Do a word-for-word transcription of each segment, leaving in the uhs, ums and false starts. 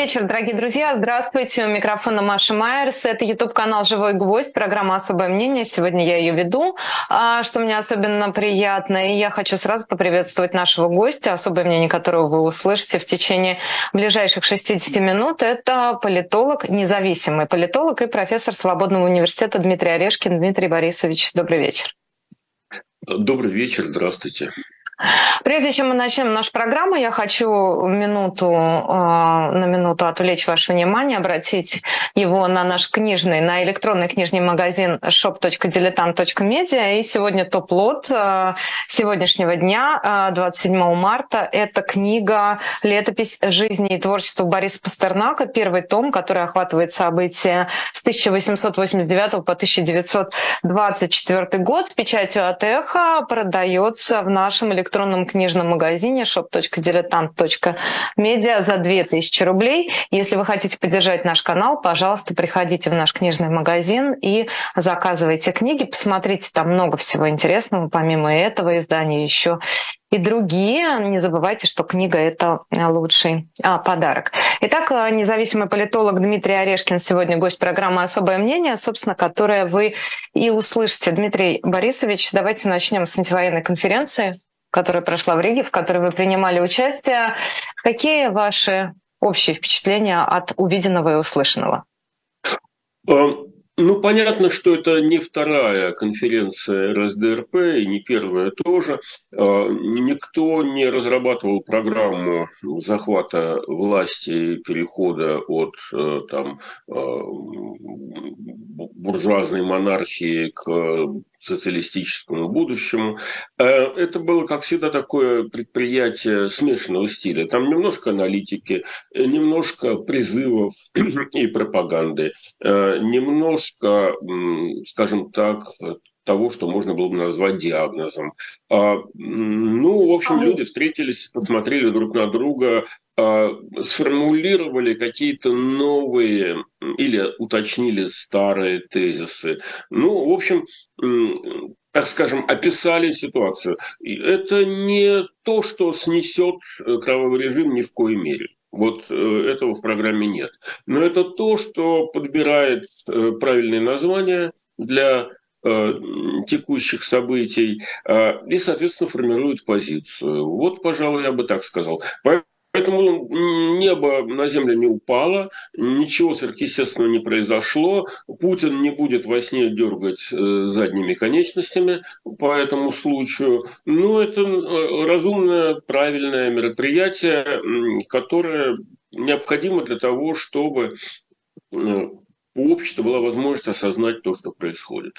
вечер, дорогие друзья. Здравствуйте. У микрофона Маша Майерс. Это YouTube-канал «Живой гвоздь», программа «Особое мнение». Сегодня я ее веду, что мне особенно приятно. И я хочу сразу поприветствовать нашего гостя, особое мнение которого вы услышите в течение ближайших шестидесяти минут. Это политолог, независимый политолог и профессор Свободного университета Дмитрий Орешкин. Дмитрий Борисович, добрый вечер. Добрый вечер, здравствуйте. Прежде чем мы начнем нашу программу, я хочу минуту, на минуту отвлечь ваше внимание, обратить его на наш книжный, на электронный книжный магазин шоп точка дилетант точка медиа. И сегодня топ-лот сегодняшнего дня, двадцать седьмого марта, это книга «Летопись жизни и творчества Бориса Пастернака», первый том, который охватывает события с тысяча восемьсот восемьдесят девятого по тысяча девятьсот двадцать четвёртый год. С печатью от «Эхо» продается в нашем электронном электронном книжном магазине шоп точка дилетант точка медиа за две тысячи рублей. Если вы хотите поддержать наш канал, пожалуйста, приходите в наш книжный магазин и заказывайте книги. Посмотрите, там много всего интересного. Помимо этого издания еще и другие. Не забывайте, что книга — это лучший а, подарок. Итак, независимый политолог Дмитрий Орешкин сегодня гость программы «Особое мнение», собственно, которое вы и услышите. Дмитрий Борисович, давайте начнем с антивоенной конференции, которая прошла в Риге, в которой вы принимали участие. Какие ваши общие впечатления от увиденного и услышанного? Ну, понятно, что это не вторая конференция эр эс дэ эр пэ и не первая тоже. Никто не разрабатывал программу захвата власти, перехода от там, буржуазной монархии к социалистическому будущему. Это было, как всегда, такое предприятие смешанного стиля. Там немножко аналитики, немножко призывов и пропаганды, немножко, скажем так, того, что можно было бы назвать диагнозом. Ну, в общем, люди встретились, посмотрели друг на друга, сформулировали какие-то новые или уточнили старые тезисы. Ну, в общем, так скажем, описали ситуацию. Это не то, что снесет кровавый режим ни в коей мере. Вот этого в программе нет. Но это то, что подбирает правильные названия для текущих событий и, соответственно, формирует позицию. Вот, пожалуй, я бы так сказал. Поэтому небо на землю не упало, ничего сверхъестественного не произошло. Путин не будет во сне дергать задними конечностями по этому случаю. Но это разумное, правильное мероприятие, которое необходимо для того, чтобы у общества была возможность осознать то, что происходит.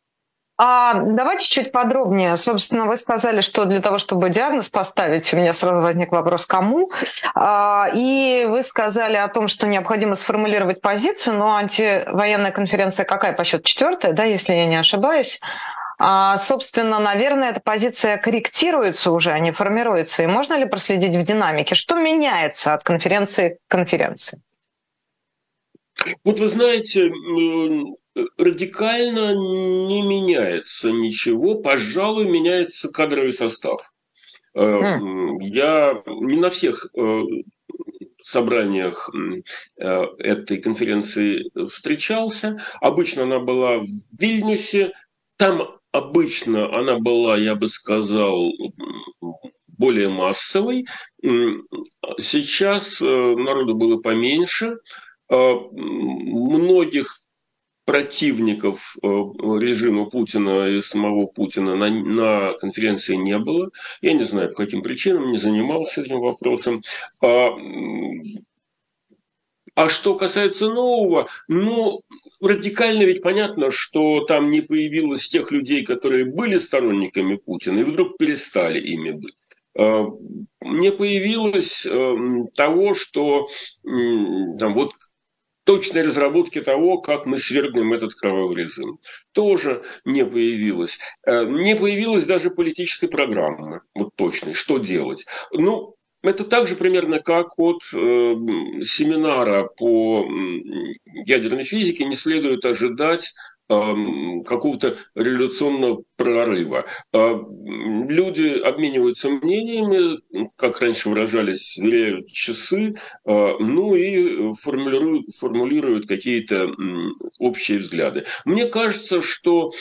А давайте чуть подробнее. Собственно, вы сказали, что для того, чтобы диагноз поставить, у меня сразу возник вопрос, кому. И вы сказали о том, что необходимо сформулировать позицию, но антивоенная конференция какая по счету? Четвертая, да, если я не ошибаюсь. А, собственно, наверное, эта позиция корректируется уже, а не формируется. И можно ли проследить в динамике? Что меняется от конференции к конференции? Вот вы знаете, радикально не меняется ничего. Пожалуй, меняется кадровый состав. Mm. Я не на всех собраниях этой конференции встречался. Обычно она была в Вильнюсе. Там обычно она была, я бы сказал, более массовой. Сейчас народу было поменьше. Многих противников режима Путина и самого Путина на, на конференции не было. Я не знаю, по каким причинам, не занимался этим вопросом. А, а что касается нового, ну, радикально ведь понятно, что там не появилось тех людей, которые были сторонниками Путина, и вдруг перестали ими быть. Не появилось того, что там вот точной разработки того, как мы свергнем этот кровавый режим, тоже не появилось. Не появилась даже политической программы, вот точной, что делать. Ну, это так же примерно, как от э, семинара по ядерной физике не следует ожидать какого-то революционного прорыва. Люди обмениваются мнениями, как раньше выражались, сверяют часы, ну и формулируют, формулируют какие-то общие взгляды. Мне кажется, что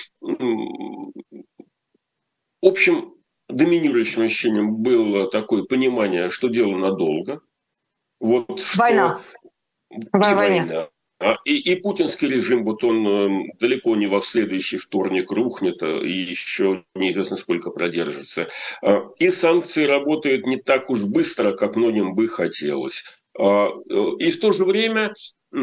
общим доминирующим ощущением было такое понимание, что дело надолго. Вот война. Что... И война. И, и путинский режим, вот он э, далеко не во следующий вторник рухнет, и еще неизвестно сколько продержится. Э, и санкции работают не так уж быстро, как многим бы хотелось. Э, и в то же время, э,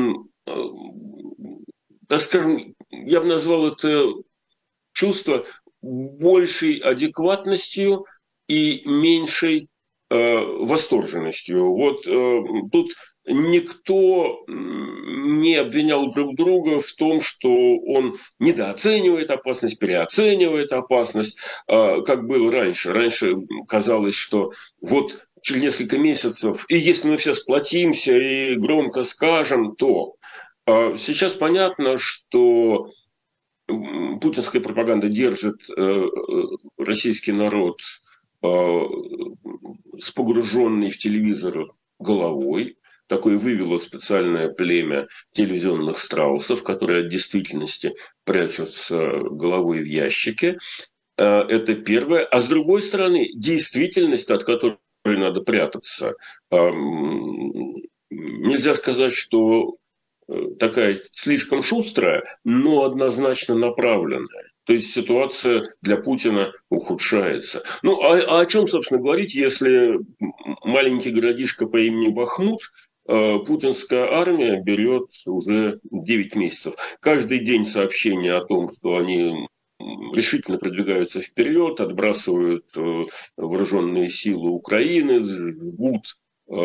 так скажем, я бы назвал это чувство большей адекватностью и меньшей э, восторженностью. Вот э, тут никто не обвинял друг друга в том, что он недооценивает опасность, переоценивает опасность, э, как было раньше. Раньше казалось, что вот через несколько месяцев, и если мы все сплотимся и громко скажем, то э, сейчас понятно, что путинская пропаганда держит э, российский народ э, с погруженной в телевизор головой. Такое вывело специальное племя телевизионных страусов, которые от действительности прячутся головой в ящике. Э, это первое. А с другой стороны, действительность, от которой надо прятаться, э, нельзя сказать, что такая слишком шустрая, но однозначно направленная. То есть ситуация для Путина ухудшается. Ну, а, а о чем, собственно, говорить, если маленький городишко по имени Бахмут э, путинская армия берет уже девять месяцев. Каждый день сообщения о том, что они решительно продвигаются вперед, отбрасывают э, вооруженные силы Украины, жгут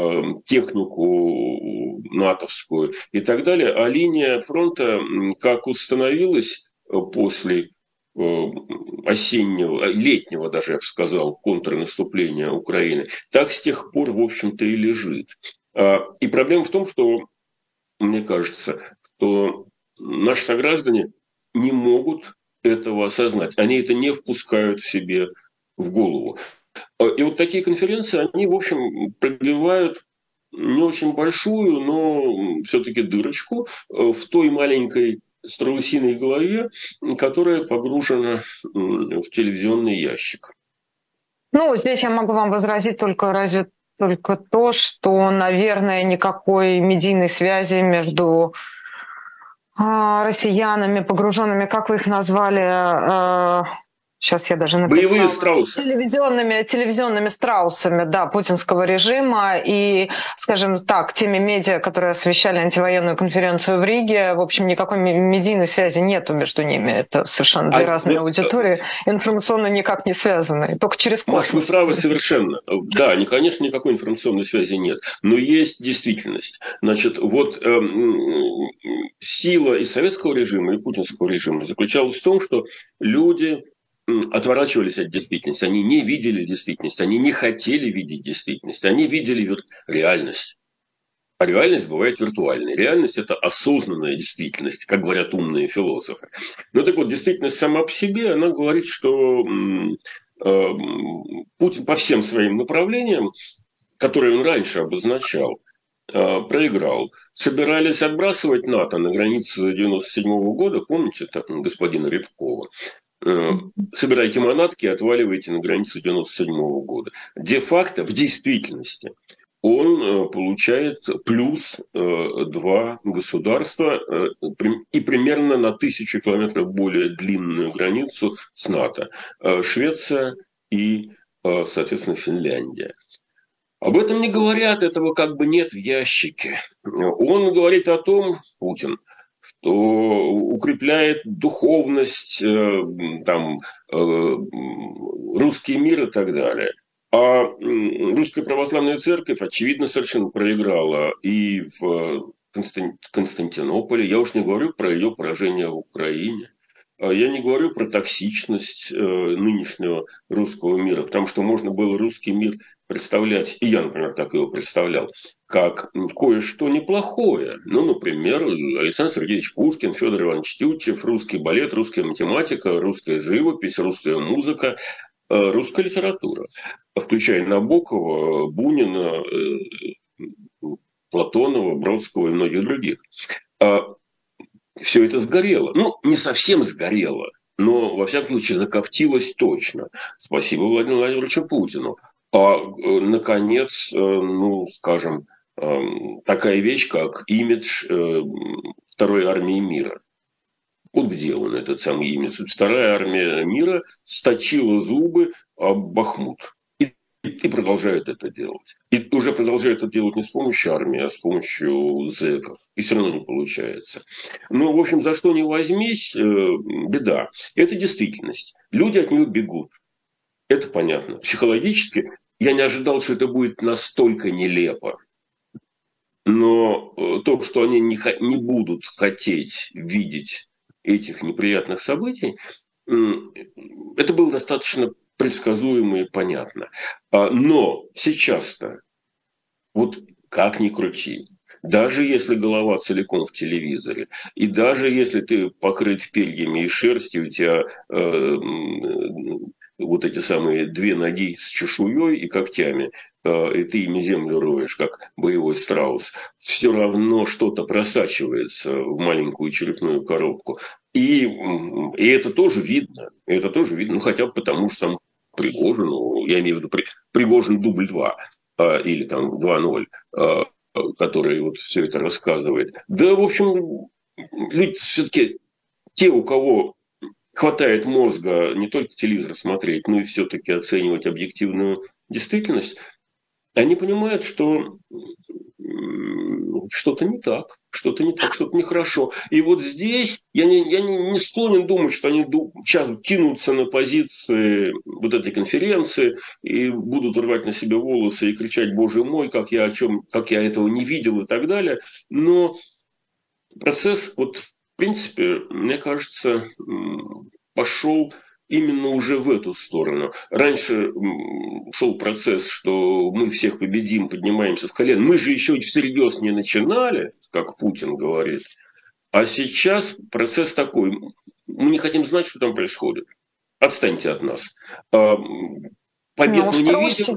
технику натовскую и так далее. А линия фронта, как установилась после осеннего, летнего даже, я бы сказал, контрнаступления Украины, так с тех пор, в общем-то, и лежит. И проблема в том, что, мне кажется, что наши сограждане не могут этого осознать. Они это не впускают в себе в голову. И вот такие конференции, они, в общем, пробивают не очень большую, но все-таки дырочку в той маленькой страусиной голове, которая погружена в телевизионный ящик. Ну, здесь я могу вам возразить только разве только то, что, наверное, никакой медийной связи между россиянами, погруженными, как вы их назвали, сейчас я даже написала. Боевые страусы. Телевизионными, телевизионными страусами, да, путинского режима и, скажем так, теми медиа, которые освещали антивоенную конференцию в Риге, в общем, никакой медийной связи нету между ними. Это совершенно две а разные вот, аудитории, информационно никак не связанные, только через космос. Вы правы совершенно. Да, конечно, никакой информационной связи нет, но есть действительность. Значит, вот эм, сила и советского режима, и путинского режима заключалась в том, что люди отворачивались от действительности, они не видели действительность, они не хотели видеть действительность, они видели реальность. А реальность бывает виртуальной. Реальность – это осознанная действительность, как говорят умные философы. Ну так вот, действительность сама по себе, она говорит, что э, Путин по всем своим направлениям, которые он раньше обозначал, э, проиграл. Собирались отбрасывать НАТО на границе девяносто седьмого года, помните, так, господина Рябкова? Собирайте манатки и отваливайте на границу девяносто седьмого года. Де-факто, в действительности, он получает плюс два государства и примерно на тысячу километров более длинную границу с НАТО. Швеция и, соответственно, Финляндия. Об этом не говорят, этого как бы нет в ящике. Он говорит о том, Путин, что укрепляет духовность, э, там, э, русский мир и так далее. А Русская Православная Церковь, очевидно, совершенно проиграла и в Константинополе. Я уж не говорю про ее поражение в Украине. Я не говорю про токсичность э, нынешнего русского мира, потому что можно было русский мир представлять, и я, например, так его представлял, как кое-что неплохое. Ну, например, Александр Сергеевич Пушкин, Федор Иванович Тютчев, русский балет, русская математика, русская живопись, русская музыка, русская литература, включая Набокова, Бунина, Платонова, Бродского и многих других. Все это сгорело. Ну, не совсем сгорело, но, во всяком случае, закоптилось точно. Спасибо Владимиру Владимировичу Путину. А, наконец, ну, скажем, такая вещь, как имидж Второй армии мира. Вот где он, этот самый имидж. Вторая армия мира сточила зубы об Бахмут. И, и продолжает это делать. И уже продолжает это делать не с помощью армии, а с помощью зэков. И все равно не получается. Ну, в общем, за что ни возьмись, беда. Это действительность. Люди от нее бегут. Это понятно. Психологически я не ожидал, что это будет настолько нелепо. Но то, что они не, не будут хотеть видеть этих неприятных событий, это было достаточно предсказуемо и понятно. Но сейчас-то, вот как ни крути, даже если голова целиком в телевизоре, и даже если ты покрыт перьями и шерстью, у тебя э, вот эти самые две ноги с чешуей и когтями, и ты ими землю роешь, как боевой страус, все равно что-то просачивается в маленькую черепную коробку. И, и это тоже видно. И это тоже видно, ну, хотя бы потому, что сам Пригожин, ну, я имею в виду Пригожин дубль два, или там два ноль, который вот все это рассказывает. Да, в общем, люди все-таки, те, у кого хватает мозга не только телевизор смотреть, но и все-таки оценивать объективную действительность, они понимают, что что-то не так, что-то не так, что-то нехорошо. И вот здесь я не, я не склонен думать, что они сейчас кинутся на позиции вот этой конференции и будут рвать на себе волосы и кричать: «Боже мой, как я, о чем, как я этого не видел» и так далее. Но процесс, вот, в принципе, мне кажется, пошел именно уже в эту сторону. Раньше шел процесс, что мы всех победим, поднимаемся с колен. Мы же еще всерьез не начинали, как Путин говорит. А сейчас процесс такой. Мы не хотим знать, что там происходит. Отстаньте от нас. Побед мы не видим.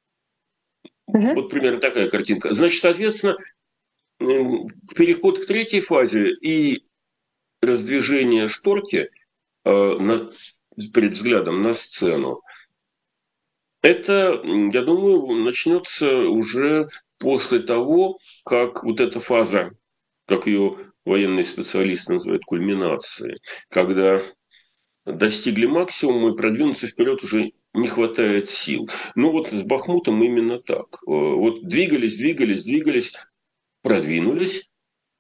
Угу. Вот примерно такая картинка. Значит, соответственно, переход к третьей фазе и раздвижение шторки на перед взглядом на сцену, это, я думаю, начнется уже после того, как вот эта фаза, как ее военные специалисты называют, кульминации, когда достигли максимума и продвинуться вперед уже не хватает сил. Ну вот с Бахмутом именно так. Вот двигались, двигались, двигались, продвинулись,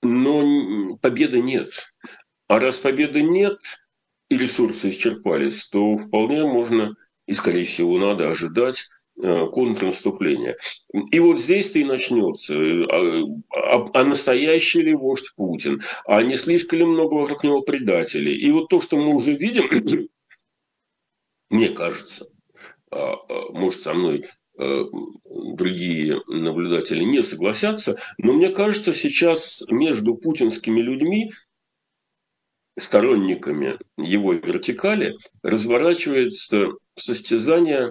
но победы нет. А раз победы нет, и ресурсы исчерпались, то вполне можно, и скорее всего надо ожидать контрнаступления. И вот здесь-то и начнется. А, а, а настоящий ли вождь Путин? А не слишком ли много вокруг него предателей? И вот то, что мы уже видим, мне кажется, может, со мной другие наблюдатели не согласятся, но мне кажется, сейчас между путинскими людьми, сторонниками его вертикали, разворачивается состязание,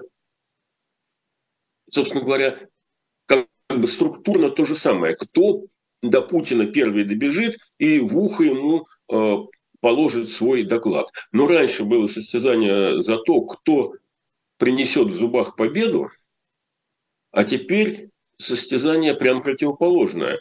собственно говоря, как бы структурно то же самое. Кто до Путина первый добежит и в ухо ему э, положит свой доклад. Но раньше было состязание за то, кто принесет в зубах победу, а теперь состязание прям противоположное.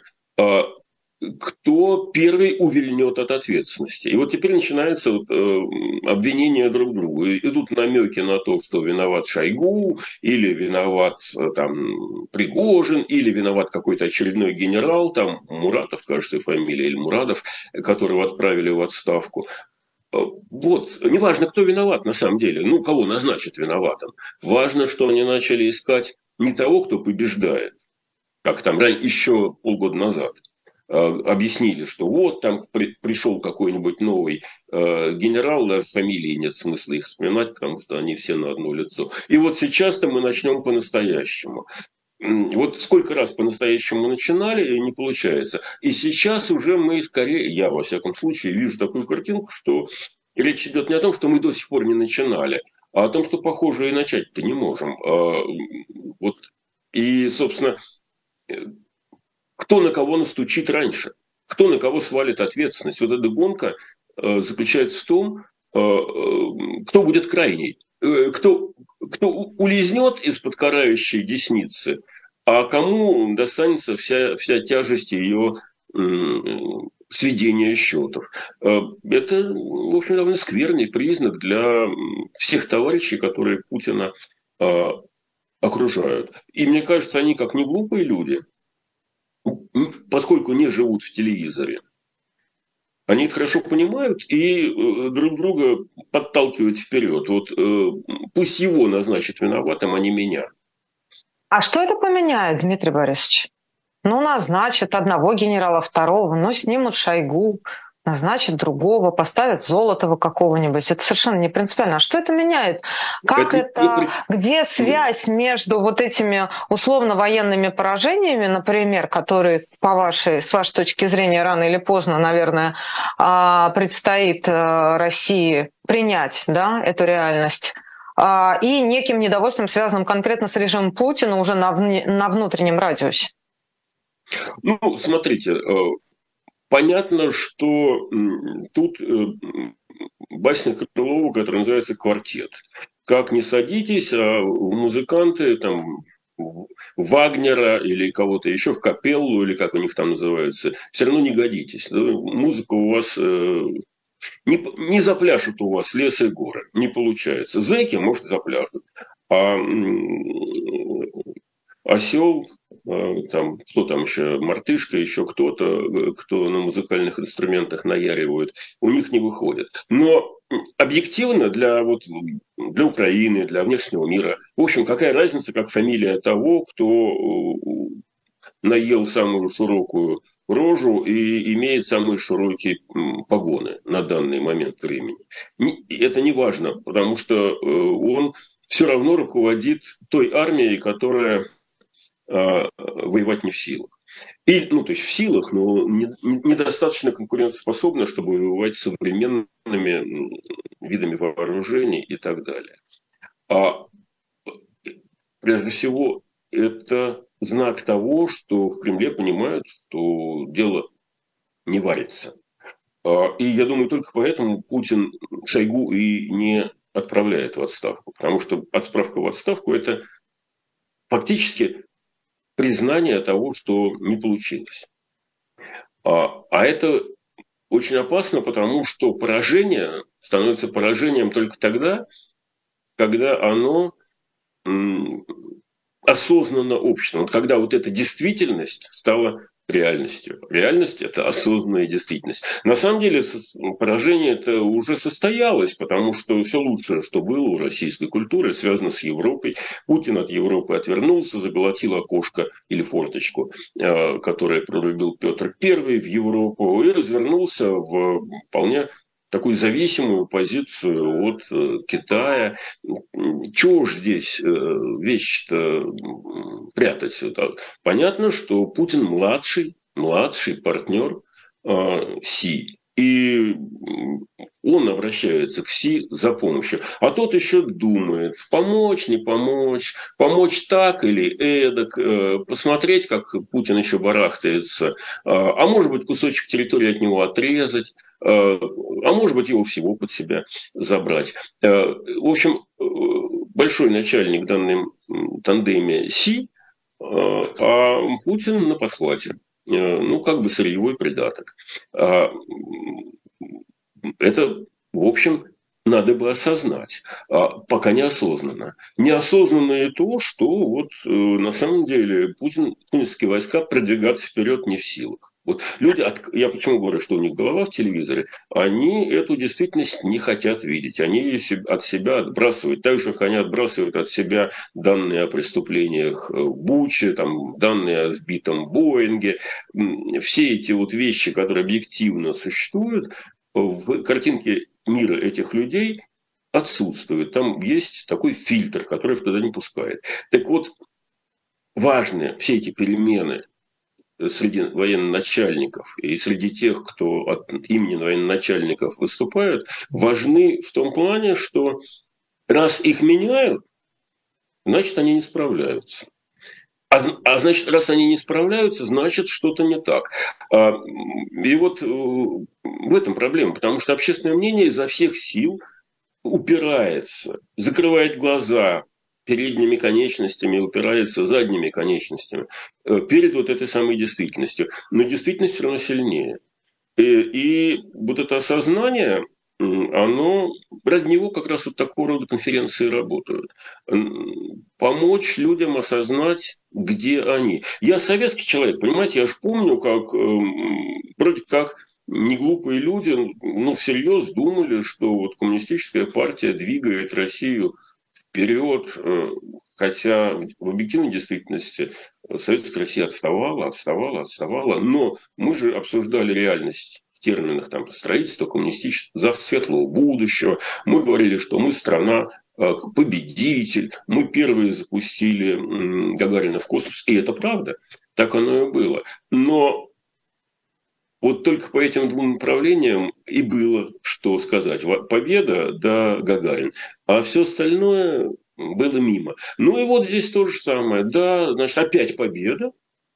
Кто первый увильнет от ответственности. И вот теперь начинается вот, э, обвинение друг другу. Идут намеки на то, что виноват Шойгу, или виноват там, Пригожин, или виноват какой-то очередной генерал, там Муратов, кажется, фамилия, или Мурадов, которого отправили в отставку. Вот, неважно, кто виноват на самом деле, ну, кого назначат виноватым. Важно, что они начали искать не того, кто побеждает, как там еще полгода назад, объяснили, что вот там при, пришел какой-нибудь новый э, генерал, даже фамилии нет смысла их вспоминать, потому что они все на одно лицо. И вот сейчас-то мы начнем по-настоящему. Вот сколько раз по-настоящему начинали, и не получается. И сейчас уже мы скорее, я во всяком случае, вижу такую картинку, что речь идет не о том, что мы до сих пор не начинали, а о том, что, похоже, и начать-то не можем. Вот. И, собственно, кто на кого настучит раньше, кто на кого свалит ответственность. Вот эта гонка заключается в том, кто будет крайний. Кто, кто улизнет из-под карающей десницы, а кому достанется вся, вся тяжесть ее м, сведения счетов. Это, в общем, довольно скверный признак для всех товарищей, которые Путина а, окружают. И мне кажется, они, как не глупые люди, поскольку не живут в телевизоре, они это хорошо понимают и э, друг друга подталкивают вперед. Вот э, пусть его назначат виноватым, а не меня. А что это поменяет, Дмитрий Борисович? Ну, назначат одного генерала, второго, ну, снимут Шойгу, назначат другого, поставят Золотого какого-нибудь. Это совершенно не принципиально. А что это меняет? Как это, это... это... Где связь между вот этими условно-военными поражениями, например, которые, по вашей, с вашей точки зрения, рано или поздно, наверное, предстоит России принять, да, эту реальность, и неким недовольством, связанным конкретно с режимом Путина уже на, вне, на внутреннем радиусе? Ну, смотрите, понятно, что тут басня Крылова, которая называется «Квартет». Как не садитесь, а музыканты там Вагнера или кого-то еще в капеллу, или как у них там называются, все равно не годитесь. Музыка у вас не, не запляшут у вас лес и горы, не получается. Зэки, может, запляшут, а осел, там, кто там еще, мартышка, еще кто-то, кто на музыкальных инструментах наяривает, у них не выходит. Но объективно для, вот, для Украины, для внешнего мира, в общем, какая разница, как фамилия того, кто наел самую широкую рожу и имеет самые широкие погоны на данный момент времени. Это не важно, потому что он все равно руководит той армией, которая воевать не в силах. И, ну, то есть в силах, но недостаточно конкурентоспособна, чтобы воевать с современными видами вооружений и так далее. А прежде всего это знак того, что в Кремле понимают, что дело не варится. И я думаю, только поэтому Путин Шойгу и не отправляет в отставку. Потому что отправка в отставку – это фактически признание того, что не получилось. А, а это очень опасно, потому что поражение становится поражением только тогда, когда оно м, осознанно общественно. Вот когда вот эта действительность стала реальностью. Реальность – это осознанная действительность. На самом деле поражение это уже состоялось, потому что все лучшее, что было у российской культуры, связано с Европой. Путин от Европы отвернулся, заглотил окошко или форточку, которое прорубил Петр Первый в Европу, и развернулся в вполне такую зависимую позицию от Китая. Чего ж здесь вещи-то прятать? Понятно, что Путин младший, младший партнер Си. И он обращается к Си за помощью. А тот еще думает, помочь, не помочь, помочь так или эдак, посмотреть, как Путин еще барахтается, а может быть кусочек территории от него отрезать, а может быть его всего под себя забрать. В общем, большой начальник в данном тандеме Си, а Путин на подхвате. Ну, как бы сырьевой придаток. Это, в общем, надо бы осознать, пока неосознанно. Неосознанно и то, что вот на самом деле Путин, путинские войска продвигаться вперед не в силах. Вот люди, от, я почему говорю, что у них голова в телевизоре, они эту действительность не хотят видеть. Они ее от себя отбрасывают. Так же, как они отбрасывают от себя данные о преступлениях в Буче, там, данные о сбитом Боинге. Все эти вот вещи, которые объективно существуют, в картинке мира этих людей отсутствуют. Там есть такой фильтр, который их туда не пускает. Так вот, важны все эти перемены среди военачальников и среди тех, кто от имени военачальников выступают, важны в том плане, что раз их меняют, значит, они не справляются. А, а значит, раз они не справляются, значит, что-то не так. А, и вот в этом проблема, потому что общественное мнение изо всех сил упирается, закрывает глаза передними конечностями, упирается задними конечностями перед вот этой самой действительностью. Но действительность все равно сильнее. И, и вот это осознание, оно, ради него как раз вот такого рода конференции работают. Помочь людям осознать, где они. Я советский человек, понимаете, я же помню, как вроде как неглупые люди, ну, всерьез думали, что вот коммунистическая партия двигает Россию вперед, хотя в объективной действительности советская Россия отставала, отставала, отставала, но мы же обсуждали реальность в терминах там, строительства коммунистического, светлого будущего. Мы говорили, что мы страна победитель, мы первые запустили Гагарина в космос, и это правда, так оно и было. Но вот только по этим двум направлениям и было что сказать. Победа, да, Гагарин. А все остальное было мимо. Ну и вот здесь то же самое. Да, значит, опять победа.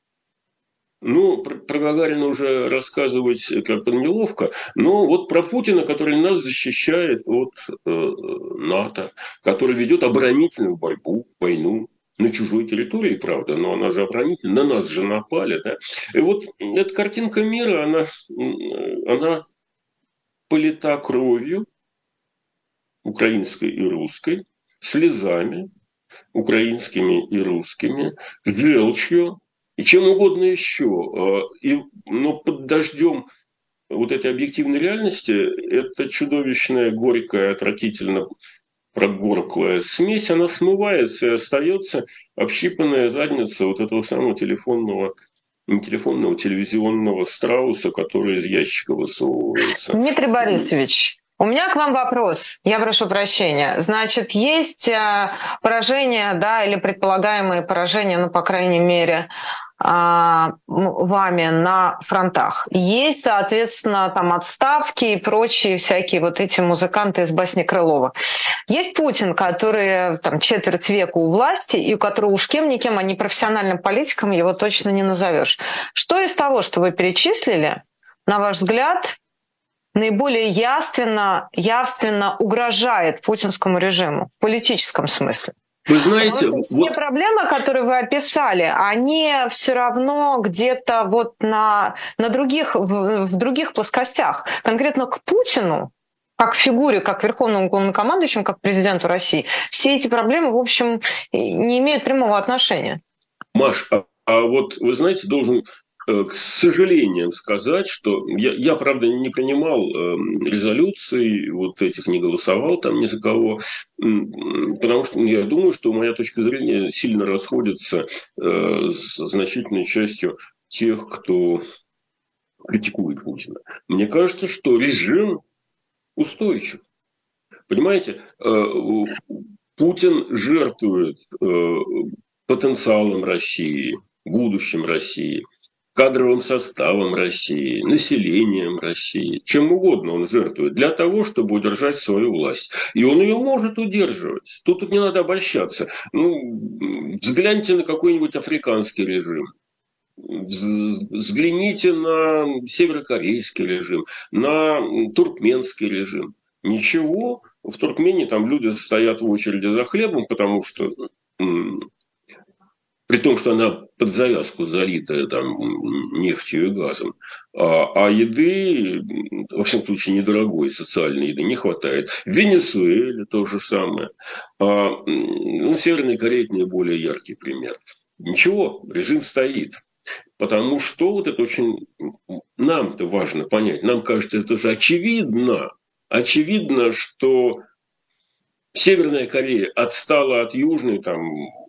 Ну, про, про Гагарина уже рассказывать как-то неловко. Но вот про Путина, который нас защищает от э, НАТО, который ведет оборонительную борьбу, войну. На чужой территории, правда, но она же оборонительная, на нас же напали. Да? И вот эта картинка мира, она, она полита кровью украинской и русской, слезами украинскими и русскими, желчью и чем угодно еще. И, но под дождем вот этой объективной реальности это чудовищная, горькая, отвратительно прогорклая смесь, она смывается и остается общипанная задница вот этого самого телефонного, не телефонного, телевизионного страуса, который из ящика высовывается. Дмитрий Борисович, у меня к вам вопрос. Я прошу прощения. Значит, есть поражение, да, или предполагаемые поражения, ну, по крайней мере, вами на фронтах. Есть, соответственно, там отставки и прочие всякие вот эти музыканты из басни Крылова. Есть Путин, который там четверть века у власти, и у которого уж кем-никем, а не профессиональным политиком его точно не назовешь. Что из того, что вы перечислили, на ваш взгляд, наиболее явственно, явственно угрожает путинскому режиму в политическом смысле? Вы знаете, Потому что все вот... проблемы, которые вы описали, они все равно где-то вот на, на других, в, в других плоскостях. Конкретно к Путину, как фигуре, как верховному главнокомандующему, как президенту России, все эти проблемы, в общем, не имеют прямого отношения. Маш, а, а вот вы знаете, должен к сожалению сказать, что я, я, правда, не принимал резолюций, вот этих не голосовал там ни за кого, потому что я думаю, что моя точка зрения сильно расходится с значительной частью тех, кто критикует Путина. Мне кажется, что режим устойчив. Понимаете, Путин жертвует потенциалом России, будущим России, кадровым составом России, населением России, чем угодно он жертвует для того, чтобы удержать свою власть. И он ее может удерживать. Тут не надо обольщаться. Ну, взгляните на какой-нибудь африканский режим. Взгляните на северокорейский режим, на туркменский режим. Ничего. В Туркмении там люди стоят в очереди за хлебом, потому что... При том, что она под завязку залитая там, нефтью и газом. А, а еды, во всяком случае, недорогой социальной еды не хватает. В Венесуэле то же самое. А, ну, Северная Корея – это наиболее яркий пример. Ничего, режим стоит. Потому что вот это очень нам-то важно понять. Нам кажется, это же очевидно. Очевидно, что Северная Корея отстала от Южной, там,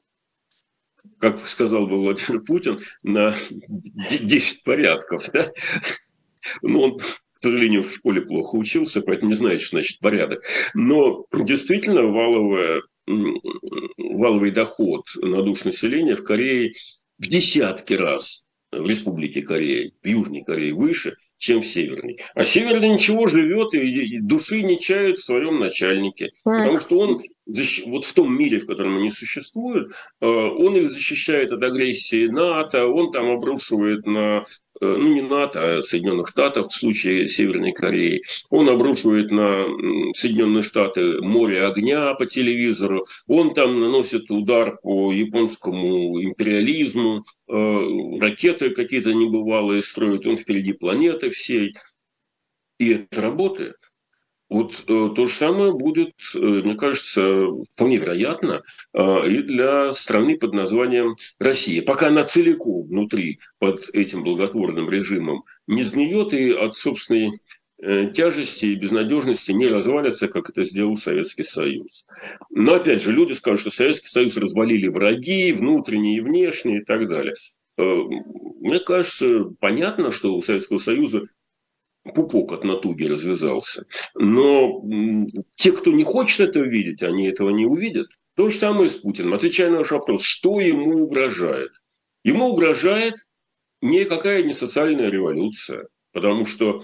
как сказал бы Владимир Путин, на десять порядков. Да? Ну, он, к сожалению, в школе плохо учился, поэтому не знает, что значит порядок. Но действительно валовая, валовый доход на душу населения в Корее в десятки раз в Республике Корея, в Южной Корее выше, чем в Северной. А Северный ничего, живет и души не чает в своем начальнике. Потому что он вот в том мире, в котором они существуют, он их защищает от агрессии НАТО, он там обрушивает на, ну не НАТО, а Соединенных Штатов в случае Северной Кореи, он обрушивает на Соединенные Штаты море огня по телевизору, он там наносит удар по японскому империализму, ракеты какие-то небывалые строит, он впереди планеты всей, и это работает. Вот э, то же самое будет, э, мне кажется, вполне вероятно э, и для страны под названием Россия. Пока она целиком внутри под этим благотворным режимом не сгниет и от собственной э, тяжести и безнадежности не развалится, как это сделал Советский Союз. Но опять же, люди скажут, что Советский Союз развалили враги, внутренние и внешние и так далее. Э, мне кажется, понятно, что у Советского Союза пупок от натуги развязался. Но те, кто не хочет этого видеть, они этого не увидят. То же самое с Путиным. Отвечая на ваш вопрос, что ему угрожает? Ему угрожает никакая не социальная революция, потому что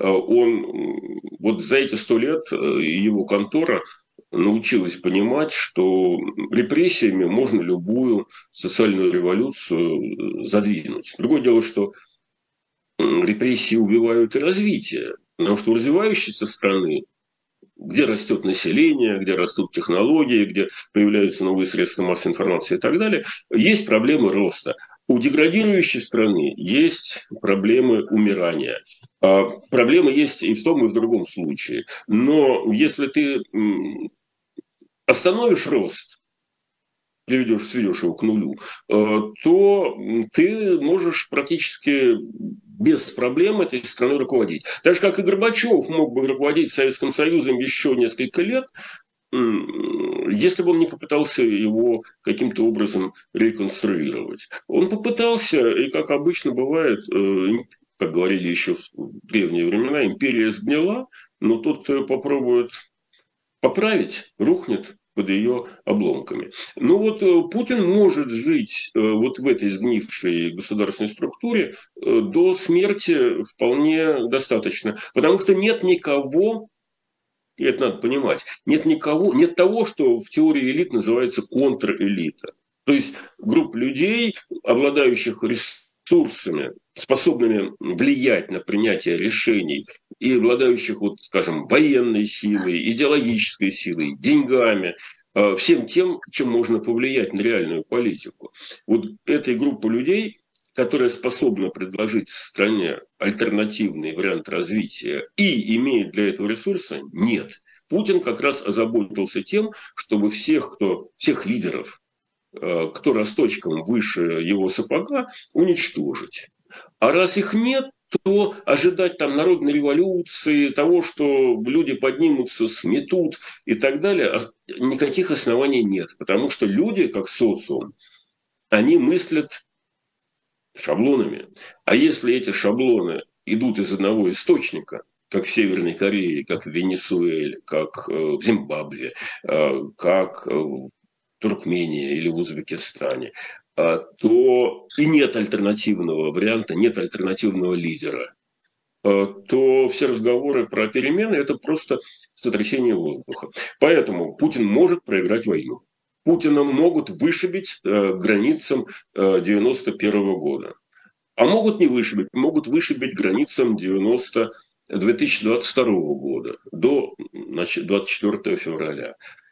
он вот за эти сто лет его контора научилась понимать, что репрессиями можно любую социальную революцию задвинуть. Другое дело, что репрессии убивают и развитие. Потому что у развивающейся страны, где растет население, где растут технологии, где появляются новые средства массовой информации и так далее, есть проблемы роста. У деградирующей страны есть проблемы умирания. А проблемы есть и в том, и в другом случае. Но если ты остановишь рост, приведешь, сведешь его к нулю, то ты можешь практически без проблем этой страной руководить. Так же, как и Горбачев мог бы руководить Советским Союзом еще несколько лет, если бы он не попытался его каким-то образом реконструировать. Он попытался, и, как обычно бывает, как говорили еще в древние времена, империя сгнила, но тот, кто ее попробует поправить, рухнет под ее обломками. Ну вот Путин может жить вот в этой сгнившей государственной структуре до смерти вполне достаточно. Потому что нет никого, и это надо понимать, нет никого, нет того, что в теории элит называется контрэлита. То есть группа людей, обладающих ресурсами, способными влиять на принятие решений и обладающих, вот, скажем, военной силой, идеологической силой, деньгами, всем тем, чем можно повлиять на реальную политику. Вот этой группы людей, которая способна предложить стране альтернативный вариант развития и имеет для этого ресурса, нет. Путин как раз озаботился тем, чтобы всех, кто, всех лидеров, кто росточком выше его сапога, уничтожить. А раз их нет, то ожидать там народной революции, того, что люди поднимутся, сметут и так далее, никаких оснований нет. Потому что люди, как социум, они мыслят шаблонами. А если эти шаблоны идут из одного источника, как в Северной Корее, как в Венесуэле, как в Зимбабве, как в Туркмении или в Узбекистане, то и нет альтернативного варианта, нет альтернативного лидера, то все разговоры про перемены – это просто сотрясение воздуха. Поэтому Путин может проиграть войну. Путина могут вышибить э, границам э, девяносто первого года. А могут не вышибить, могут вышибить границам девяносто, две тысячи двадцать второго года до значит, двадцать четвёртого февраля.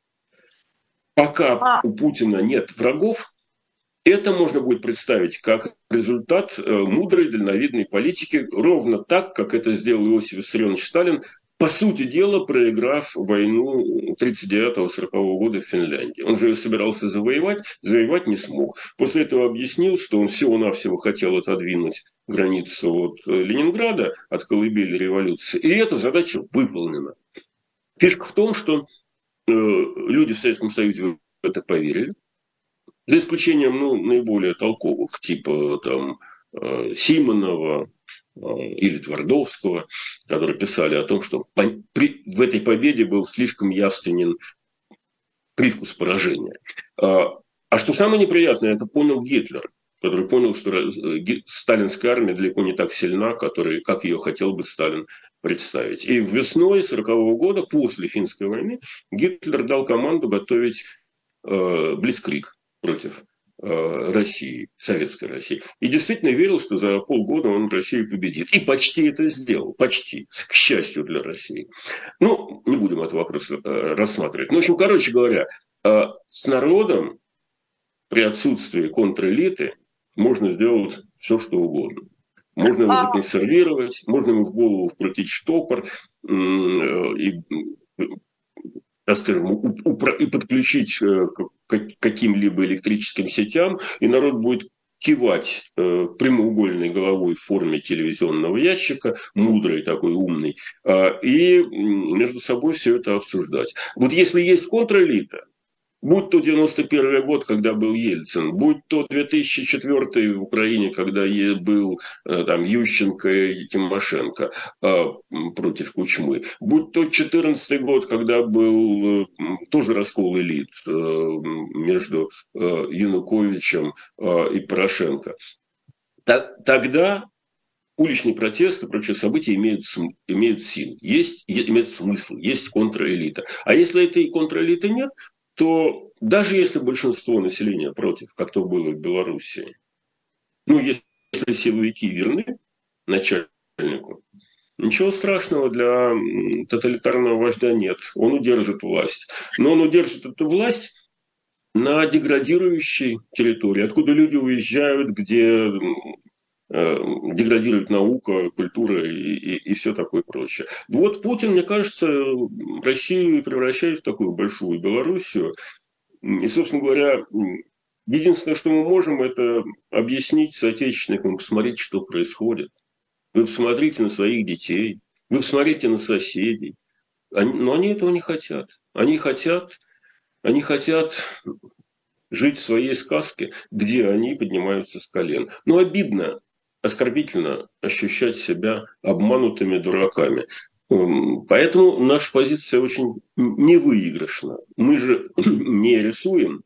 Пока у Путина нет врагов, это можно будет представить как результат мудрой, дальновидной политики, ровно так, как это сделал Иосиф Виссарионович Сталин по сути дела, проиграв войну тридцать девятого сорокового года в Финляндии. Он же ее собирался завоевать, завоевать не смог. После этого объяснил, что он всего-навсего хотел отодвинуть границу от Ленинграда, от колыбели революции, и эта задача выполнена. Фишка в том, что э, люди в Советском Союзе в это поверили, за исключением ну, наиболее толковых, типа там, э, Симонова, или Твардовского, которые писали о том, что при, в этой победе был слишком явственен привкус поражения. А, а что самое неприятное, это понял Гитлер, который понял, что сталинская армия далеко не так сильна, который, как ее хотел бы Сталин представить. И весной сорокового года, после финской войны, Гитлер дал команду готовить э, блицкриг против России, советской России. И действительно верил, что за полгода он Россию победит. И почти это сделал. Почти. К счастью для России. Ну, не будем этот вопрос рассматривать. Ну, в общем, короче говоря, с народом при отсутствии контрэлиты можно сделать все, что угодно. Можно его законсервировать, можно ему в голову вкрутить штопор и, так скажем, и подключить к каким-либо электрическим сетям, и народ будет кивать э, прямоугольной головой в форме телевизионного ящика, мудрый такой, умный, э, и между собой все это обсуждать. Вот если есть контрэлита, будь то девяносто первый год, когда был Ельцин, будь то две тысячи четвёртый в Украине, когда был там, Ющенко и Тимошенко э, против Кучмы, будь то две тысячи четырнадцатый год, когда был э, тоже раскол элит э, между э, Януковичем э, и Порошенко, так, тогда уличные протесты, прочие события имеют, имеют силу, есть, имеют смысл, есть контрэлита. А если этой контрэлиты нет, то даже если большинство населения против, как то было в Белоруссии, ну, если силовики верны начальнику, ничего страшного для тоталитарного вождя нет. Он удержит власть. Но он удержит эту власть на деградирующей территории, откуда люди уезжают, где деградирует наука, культура и, и, и все такое прочее. Вот Путин, мне кажется, Россию превращает в такую большую Белоруссию. И, собственно говоря, единственное, что мы можем, это объяснить соотечественникам, посмотреть, что происходит. Вы посмотрите на своих детей, вы посмотрите на соседей. Они, но они этого не хотят. Они хотят, они хотят жить в своей сказке, где они поднимаются с колен. Но обидно, оскорбительно ощущать себя обманутыми дураками. Поэтому наша позиция очень невыигрышна. Мы же не рисуем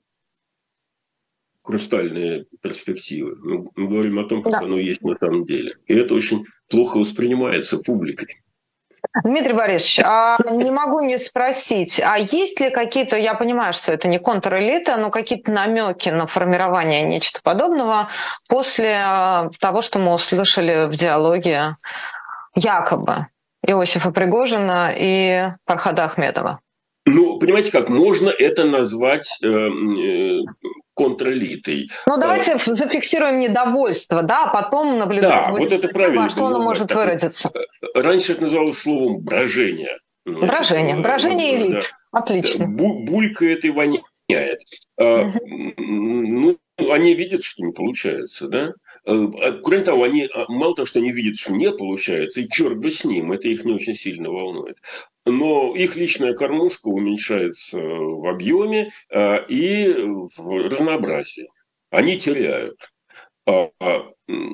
хрустальные перспективы. Мы говорим о том, как да. оно есть на самом деле. И это очень плохо воспринимается публикой. Дмитрий Борисович, а не могу не спросить, а есть ли какие-то, я понимаю, что это не контрэлита, но какие-то намеки на формирование нечто подобного после того, что мы услышали в диалоге якобы Иосифа Пригожина и Фархада Ахмедова? Ну, понимаете как, можно это назвать э, э, контрэлитой. Ну, давайте э, зафиксируем недовольство, да, а потом наблюдать, да, вот это правильно, во что оно может выразиться. Раньше это называлось словом брожение. Брожение, значит, брожение элит. Да. Отлично. Бу- булькает и воняет. Uh-huh. Ну, они видят, что не получается, да? Кроме того, они, мало того, что они видят, что не получается, и черт бы с ним, это их не очень сильно волнует. Но их личная кормушка уменьшается в объеме и в разнообразии. Они теряют. А, а,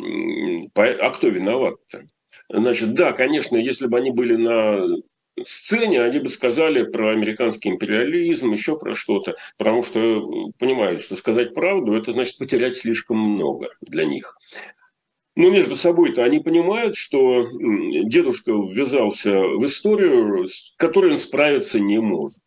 а кто виноват-то? Значит, да, конечно, если бы они были на сцене, они бы сказали про американский империализм, еще про что-то, потому что понимают, что сказать правду, это значит потерять слишком много для них. Но между собой-то они понимают, что дедушка ввязался в историю, с которой он справиться не может.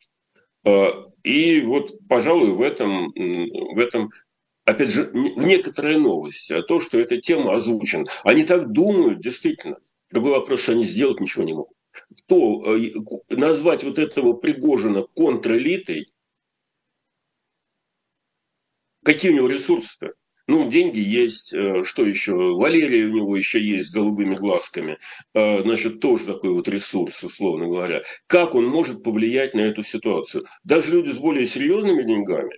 И вот, пожалуй, в этом, в этом опять же, некоторая новость, а то, что эта тема озвучена. Они так думают, действительно. Другой вопрос, что они сделать ничего не могут. Кто назвать вот этого Пригожина контрэлитой, какие у него ресурсы-то? Ну, деньги есть, что еще? Валерия у него еще есть с голубыми глазками. Значит, тоже такой вот ресурс, условно говоря. Как он может повлиять на эту ситуацию? Даже люди с более серьезными деньгами,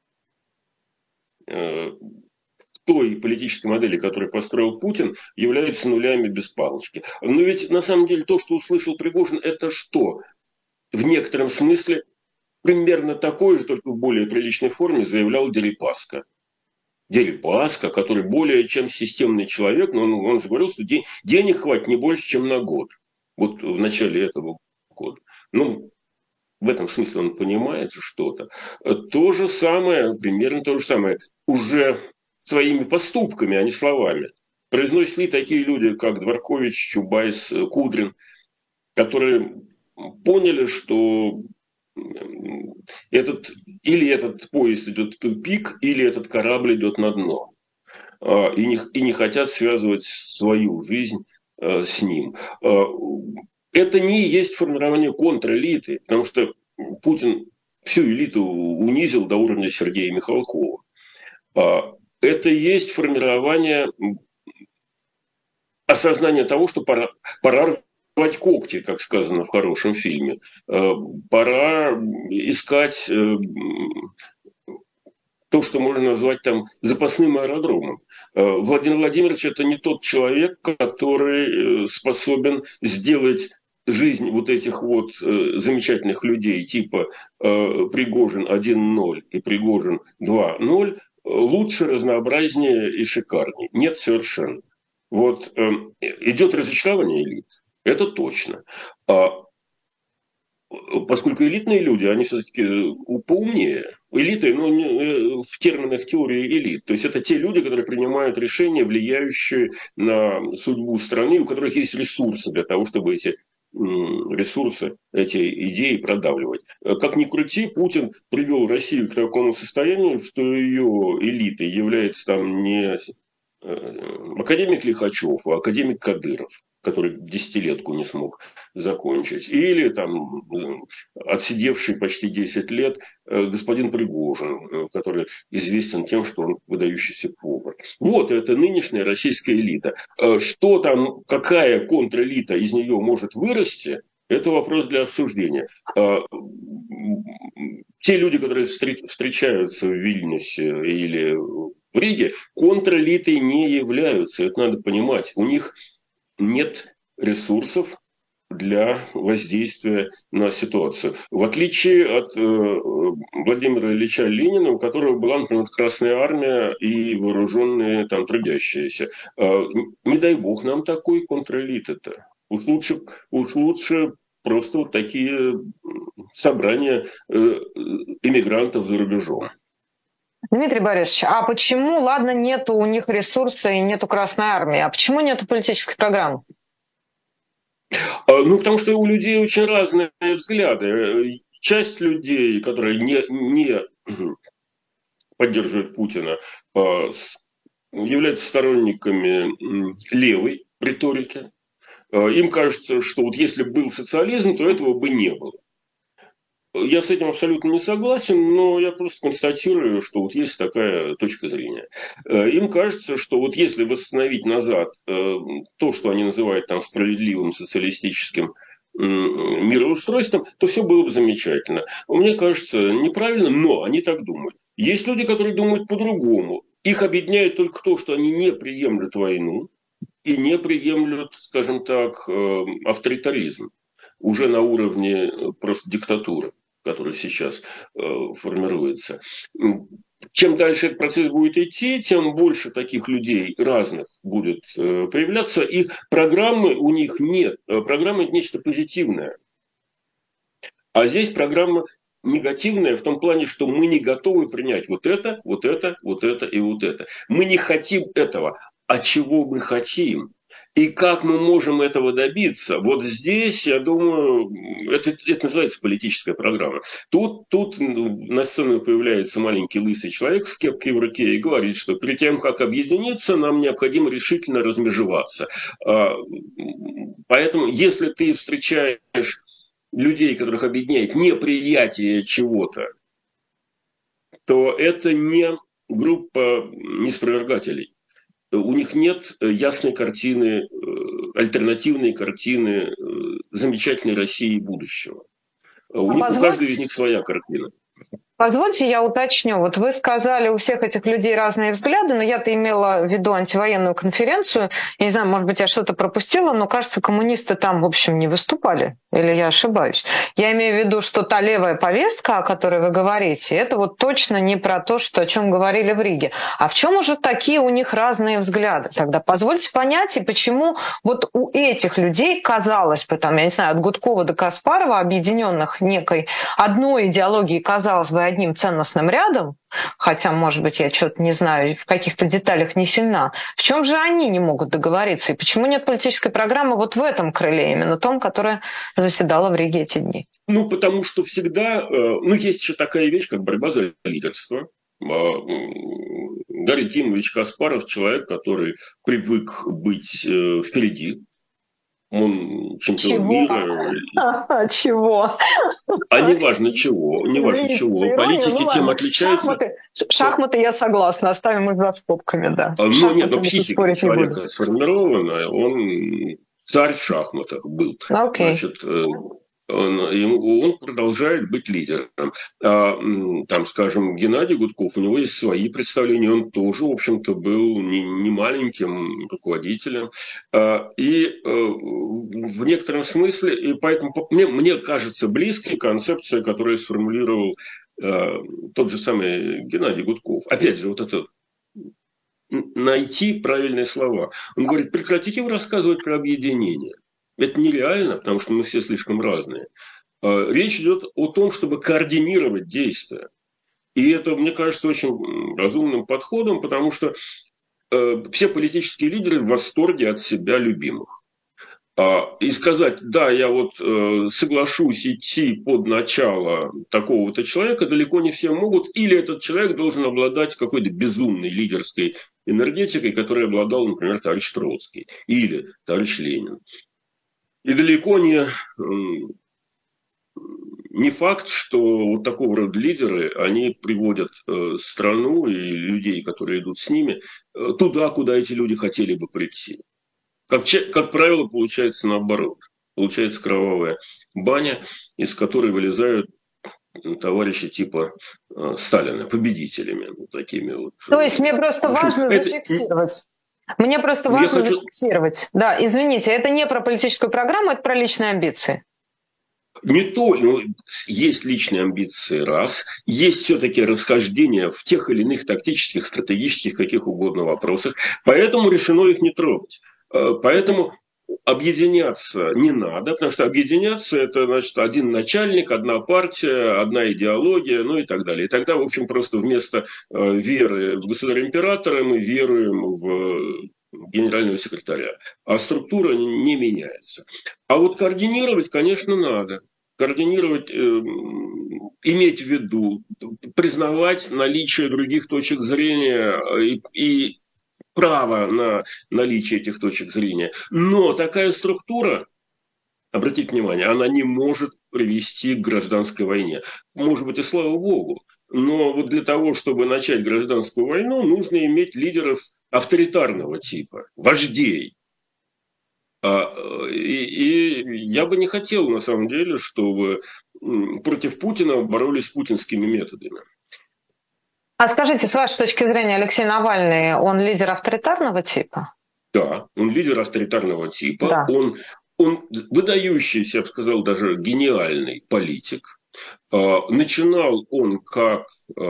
той политической модели, которую построил Путин, являются нулями без палочки. Но ведь на самом деле то, что услышал Пригожин, это что? В некотором смысле примерно такое же, только в более приличной форме, заявлял Дерипаска. Дерипаска, который более чем системный человек, но он, он же говорил, что день, денег хватит не больше, чем на год. Вот в начале этого года. Ну, в этом смысле он понимает же что-то. То же самое, примерно то же самое, уже своими поступками, а не словами. Произносят ли такие люди, как Дворкович, Чубайс, Кудрин, которые поняли, что этот, или этот поезд идет в тупик, или этот корабль идет на дно. И не, и не хотят связывать свою жизнь с ним. Это не есть формирование контрэлиты, потому что Путин всю элиту унизил до уровня Сергея Михалкова. Это есть формирование осознания того, что пора, пора рвать когти, как сказано в хорошем фильме. Пора искать то, что можно назвать там запасным аэродромом. Владимир Владимирович – это не тот человек, который способен сделать жизнь вот этих вот замечательных людей типа Пригожин один ноль и Пригожин два ноль лучше, разнообразнее и шикарнее. Нет, совершенно. Вот идет разочарование элит, это точно. Поскольку элитные люди, они все-таки поумнее. Элиты, ну, в терминах теории элит. То есть это те люди, которые принимают решения, влияющие на судьбу страны, у которых есть ресурсы для того, чтобы эти ресурсы, эти идеи продавливать. Как ни крути, Путин привел Россию к такому состоянию, что ее элитой является там не академик Лихачев, а академик Кадыров, который десятилетку не смог закончить. Или там отсидевший почти десять лет господин Пригожин, который известен тем, что он выдающийся повар. Вот это нынешняя российская элита. Что там, какая контрэлита из нее может вырасти, это вопрос для обсуждения. Те люди, которые встречаются в Вильнюсе или в Риге, контрэлитой не являются. Это надо понимать. У них нет ресурсов для воздействия на ситуацию. В отличие от э, Владимира Ильича Ленина, у которого была, например, Красная Армия и вооруженные там трудящиеся. Э, не дай бог нам такой контрэлиты-то. Уж лучше, уж лучше просто вот такие собрания э, иммигрантов за рубежом. Дмитрий Борисович, а почему, ладно, нету у них ресурса и нету Красной Армии, а почему нету политической программы? Ну, потому что у людей очень разные взгляды. Часть людей, которые не, не поддерживают Путина, являются сторонниками левой риторики. Им кажется, что вот если был социализм, то этого бы не было. Я с этим абсолютно не согласен, но я просто констатирую, что вот есть такая точка зрения. Им кажется, что вот если восстановить назад то, что они называют там справедливым социалистическим мироустройством, то все было бы замечательно. Мне кажется, неправильно, но они так думают. Есть люди, которые думают по-другому. Их объединяет только то, что они не приемлют войну и не приемлют, скажем так, авторитаризм уже на уровне просто диктатуры, который сейчас э, формируется. Чем дальше этот процесс будет идти, тем больше таких людей разных будет э, появляться. И программы у них нет. Программа – это нечто позитивное. А здесь программа негативная в том плане, что мы не готовы принять вот это, вот это, вот это и вот это. Мы не хотим этого. А чего мы хотим? И как мы можем этого добиться? Вот здесь, я думаю, это, это называется политическая программа. Тут, тут на сцену появляется маленький лысый человек с кепкой в руке и говорит, что перед тем, как объединиться, нам необходимо решительно размежеваться. Поэтому, если ты встречаешь людей, которых объединяет неприятие чего-то, то это не группа неспровергателей. У них нет ясной картины, альтернативной картины замечательной России будущего. У А них у каждого из позвольте, них своя картина. позвольте я уточню. Вот вы сказали, у всех этих людей разные взгляды, но я-то имела в виду антивоенную конференцию. Я не знаю, может быть, я что-то пропустила, но, кажется, коммунисты там, в общем, не выступали. Или я ошибаюсь? Я имею в виду, что та левая повестка, о которой вы говорите, это вот точно не про то, что, о чем говорили в Риге. А в чем уже такие у них разные взгляды? Тогда позвольте понять, и почему вот у этих людей, казалось бы, там, я не знаю, от Гудкова до Каспарова, объединенных некой одной идеологией, казалось бы, одним ценностным рядом, хотя, может быть, я что-то не знаю, в каких-то деталях не сильна, в чем же они не могут договориться? И почему нет политической программы вот в этом крыле, именно том, которое заседала в Риге эти дни? Ну, потому что всегда, ну, есть еще такая вещь, как борьба за лидерство. Гарри Кимович Каспаров – человек, который привык быть впереди. Он чемпион Чего? мира. Чего? А не важно чего, не важно Извините чего. за иронию, Политики ну тем ладно. отличаются. Шахматы, шахматы я согласна, оставим их за скобками, да. Ну, Шахматы нет, но мы тут психика спорить не человека будем. сформирована, он царь в шахматах был. Ну, окей. Значит, он, он продолжает быть лидером. А, там, скажем, Геннадий Гудков, у него есть свои представления, он тоже, в общем-то, был не, не маленьким руководителем. А, и в некотором смысле, и поэтому мне, мне кажется близкой концепция, которую сформулировал а, тот же самый Геннадий Гудков. Опять же, вот это найти правильные слова. Он говорит, прекратите вы рассказывать про объединение. Это нереально, потому что мы все слишком разные. Речь идет о том, чтобы координировать действия. И это, мне кажется, очень разумным подходом, потому что все политические лидеры в восторге от себя любимых. И сказать, да, я вот соглашусь идти под начало такого-то человека, далеко не все могут. Или этот человек должен обладать какой-то безумной лидерской энергетикой, которой обладал, например, товарищ Троцкий или товарищ Ленин. И далеко не, не факт, что вот такого рода лидеры, они приводят страну и людей, которые идут с ними, туда, куда эти люди хотели бы прийти. Как, как правило, получается наоборот. Получается кровавая баня, из которой вылезают товарищи типа э, Сталина, победителями. Вот такими вот. То есть мне просто общем, важно это... зафиксировать. Мне просто Ну, важно хочу... зафиксировать. Да, извините, это не про политическую программу, это про личные амбиции. Не то, ну, есть личные амбиции, раз. Есть все-таки расхождения в тех или иных тактических, стратегических, каких угодно вопросах. Поэтому решено их не трогать. Поэтому объединяться не надо, потому что объединяться – это, значит, один начальник, одна партия, одна идеология, ну и так далее. И тогда, в общем, просто вместо веры в государя-императора мы веруем в генерального секретаря. А структура не меняется. А вот координировать, конечно, надо. Координировать, э, иметь в виду, признавать наличие других точек зрения и, и право на наличие этих точек зрения. Но такая структура, обратите внимание, она не может привести к гражданской войне. Может быть, и слава богу. Но вот для того, чтобы начать гражданскую войну, нужно иметь лидеров авторитарного типа, вождей. И, и я бы не хотел, на самом деле, чтобы против Путина боролись путинскими методами. А скажите, с вашей точки зрения, Алексей Навальный, он лидер авторитарного типа? Да, он лидер авторитарного типа. Да. Он, он выдающийся, я бы сказал, даже гениальный политик. Начинал он как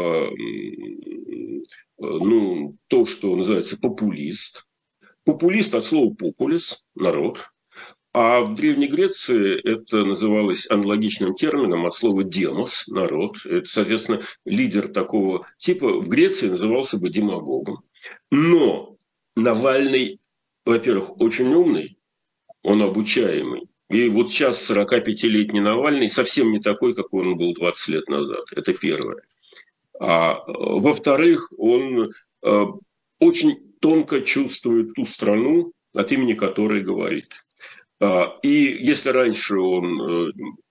ну, то, что называется популист. Популист от слова популис, народ. А в Древней Греции это называлось аналогичным термином от слова демос, народ. Это, соответственно, лидер такого типа в Греции назывался бы демагогом. Но Навальный, во-первых, очень умный, он обучаемый. И вот сейчас сорокапятилетний Навальный совсем не такой, какой он был двадцать лет назад. Это первое. А во-вторых, он э, очень тонко чувствует ту страну, от имени которой говорит. И если раньше он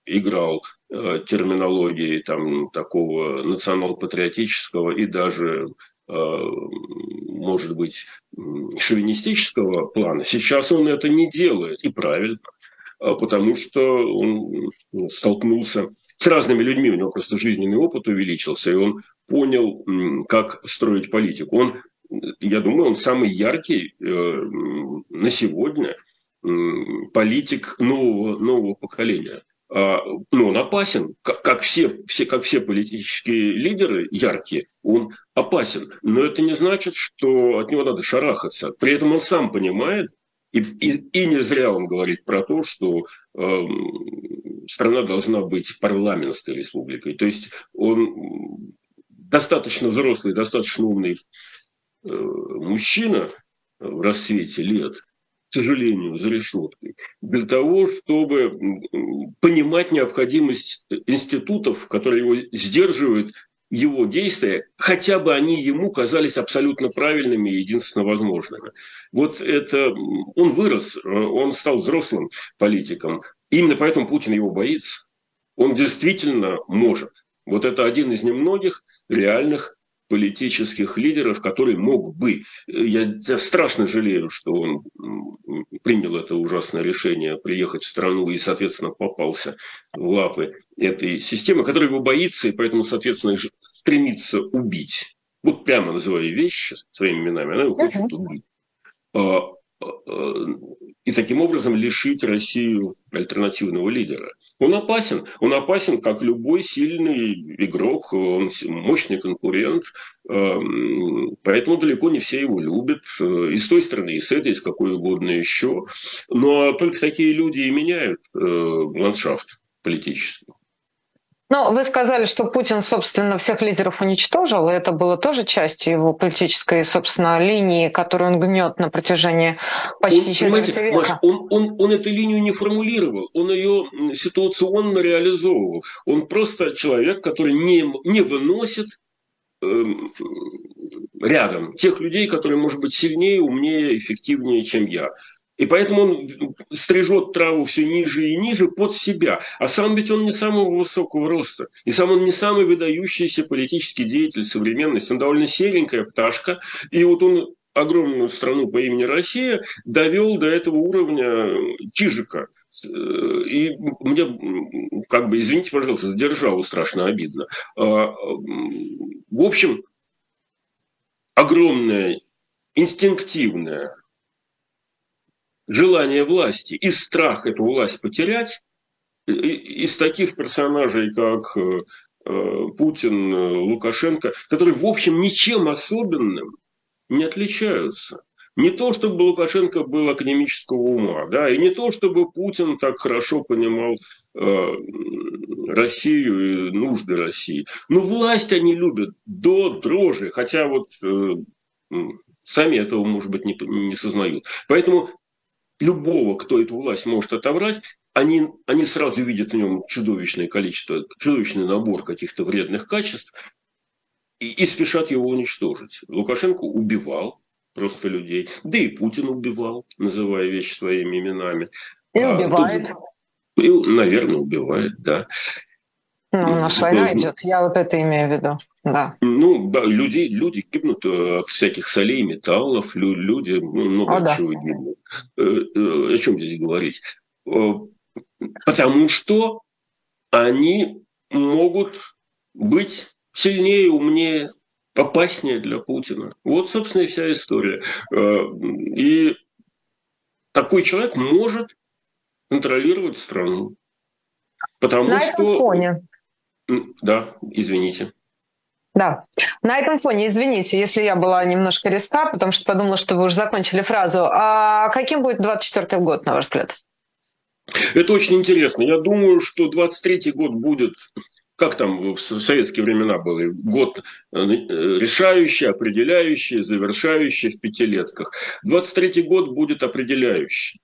играл э, терминологией там, такого национал-патриотического и даже, э, может быть, шовинистического плана. Сейчас он это не делает, и правильно, потому что он столкнулся с разными людьми, у него просто жизненный опыт увеличился, и он понял, как строить политику. Он, я думаю, он самый яркий на сегодня политик нового, нового поколения. Но он опасен, как, как, все, все, как все политические лидеры яркие, он опасен. Но это не значит, что от него надо шарахаться. При этом он сам понимает, и, и, и не зря он говорит про то, что э, страна должна быть парламентской республикой. То есть он достаточно взрослый, достаточно умный э, мужчина в расцвете лет, к сожалению, за решеткой, для того, чтобы понимать необходимость институтов, которые его сдерживают, его действия, хотя бы они ему казались абсолютно правильными и единственно возможными. Вот это он вырос, он стал взрослым политиком. Именно поэтому Путин его боится. Он действительно может. Вот это один из немногих реальных политических лидеров, который мог бы. Я, я страшно жалею, что он принял это ужасное решение приехать в страну и, соответственно, попался в лапы этой системы, которая его боится и поэтому, соответственно, стремится убить. Вот прямо называя вещи своими именами, она его хочет убить. И таким образом лишить Россию альтернативного лидера. Он опасен. Он опасен, как любой сильный игрок, он мощный конкурент, поэтому далеко не все его любят. И с той стороны, и с этой, и с какой угодно еще. Но только такие люди и меняют ландшафт политический. Ну, вы сказали, что Путин, собственно, всех лидеров уничтожил, и это было тоже частью его политической, собственно, линии, которую он гнет на протяжении почти четверти века. Маш, он, он, он эту линию не формулировал, он ее ситуационно реализовывал. Он просто человек, который не, не выносит э, рядом тех людей, которые, может быть, сильнее, умнее, эффективнее, чем я. И поэтому он стрижет траву все ниже и ниже под себя. А сам ведь он не самого высокого роста. И сам он не самый выдающийся политический деятель современности. Он довольно серенькая пташка. И вот он огромную страну по имени Россия довел до этого уровня Чижика. И мне, как бы, извините, пожалуйста, задержал, страшно обидно. В общем, огромная, инстинктивная желание власти и страх эту власть потерять из таких персонажей, как Путин, Лукашенко, которые, в общем, ничем особенным не отличаются. Не то, чтобы Лукашенко был академического ума, да, и не то, чтобы Путин так хорошо понимал э, Россию и нужды России. Но власть они любят до дрожи, хотя вот э, сами этого, может быть, не, не сознают. Поэтому любого, кто эту власть может отобрать, они, они сразу видят в нем чудовищное количество, чудовищный набор каких-то вредных качеств и, и спешат его уничтожить. Лукашенко убивал просто людей, да и Путин убивал, называя вещи своими именами. И убивает. А, и, наверное, убивает, да. Ну, у нас война идет, я вот это имею в виду. Да. Ну, да, люди, люди гибнут от всяких солей, металлов, люди ну, много О, от да. чего гибнут. О чем здесь говорить? Потому что они могут быть сильнее, умнее, опаснее для Путина. Вот, собственно, и вся история. И такой человек может контролировать страну. Потому На что... этом фоне. Да, извините. Да. На этом фоне, извините, если я была немножко резка, потому что подумала, что вы уже закончили фразу. А каким будет двадцать четвёртый год, на ваш взгляд? Это очень интересно. Я думаю, что двадцать третий год будет, как там в советские времена было, год решающий, определяющий, завершающий в пятилетках. двадцать третий год будет определяющий.